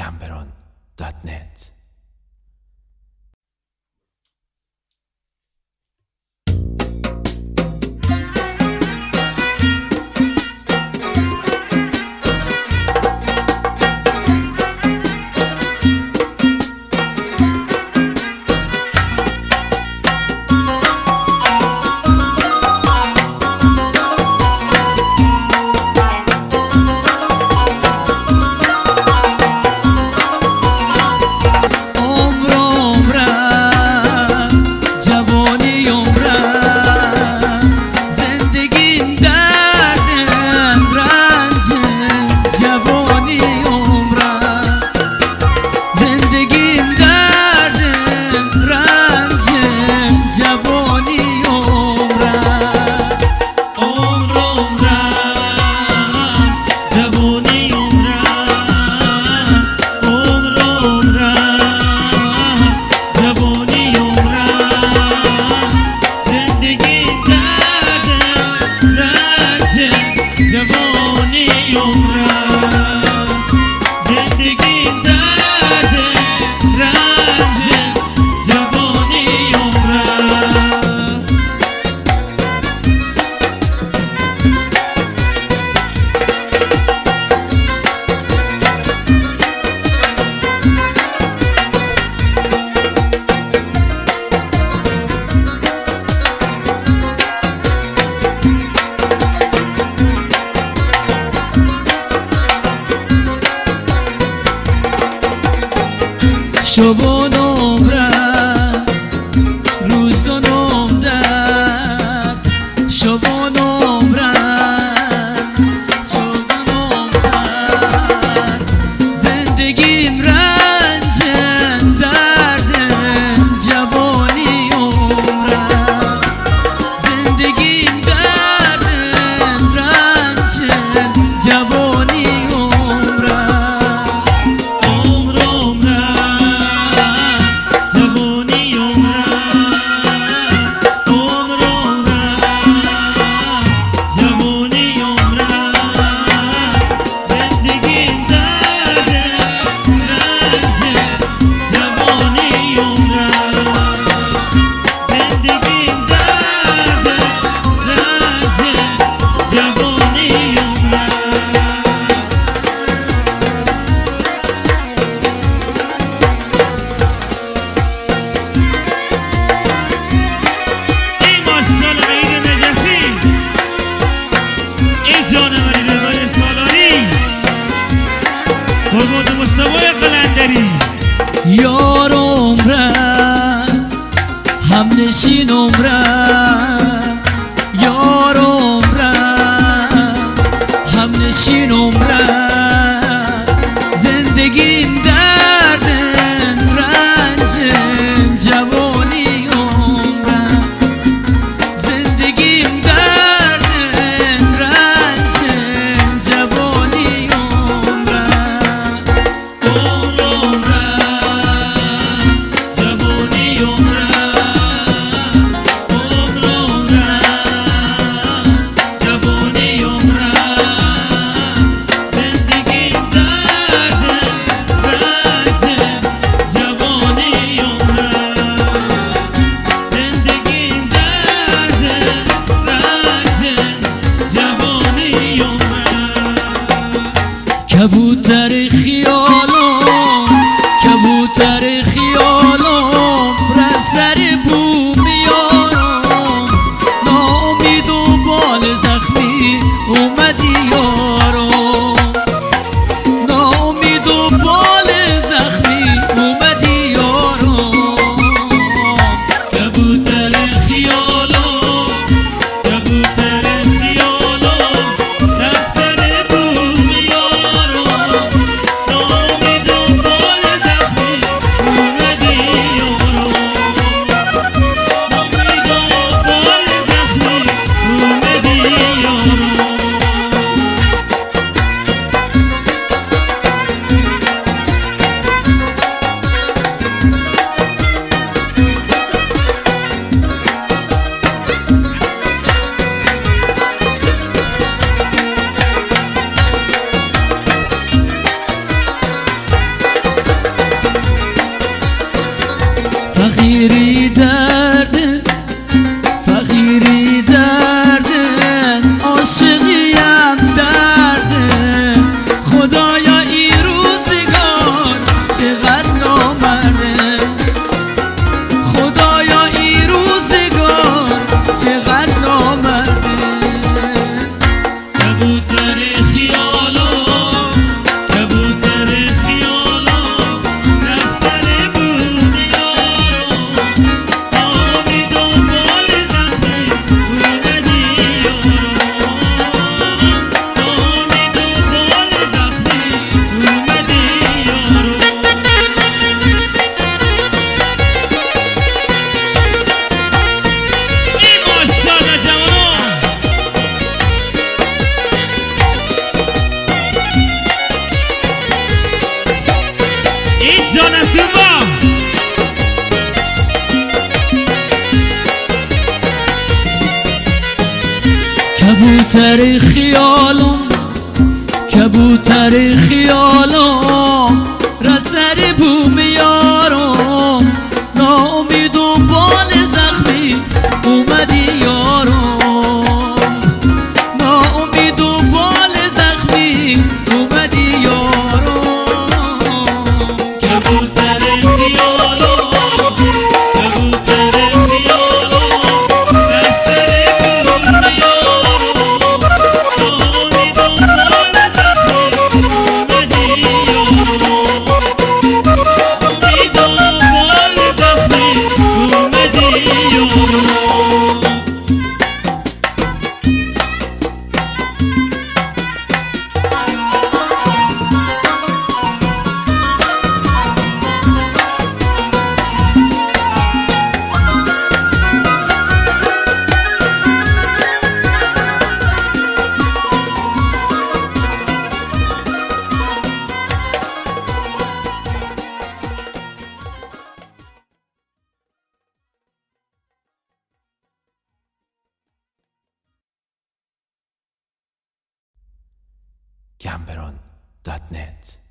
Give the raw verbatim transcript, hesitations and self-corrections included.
gamberon dot net. شب و نمره روز و نمدر شب و نمره شب و نمدر زندگیم رنجم دردم جوانی عمرم زندگیم دردم رنجم جوانی یار عمرم هم نشین عمرم یار عمرم هم نشین عمرم زندگیم دردم رنجم جوانی عمرم زندگیم دردم رنجم جوانی عمرم کبوتر خیالم کبوتر خیالم را سر بو میارم ناامید و بال زخمی اومدی یارم ناامید و بال زخمی اومدی یارم کبوتر خیالم کبوتر خیالم را سر بو فقیری درده فقیری درده عاشقیم درده خدایا این روزگار چقدر نامرده خدایا این روزگار چقدر نامرده کبوتر خیالا کبوتر خیالا در سر بود یارو آبی دنبال زخمی اومدی یارو آبی دنبال زخمی اومدی یارو این ماشاءالله جوانو این جان افیبا کبوتر خیالم کبوتر خیالم رسر بوم یارم ناامید و بال زخمی اومدی یارم ناامید و بال زخمی اومدی یارم کبوتر خیالم کبوتر خیالم رسر بوم یارم ناامید و بال زخمی اومدی یارم ناامید و بال زخمی اومدی یارم Gamberon dot net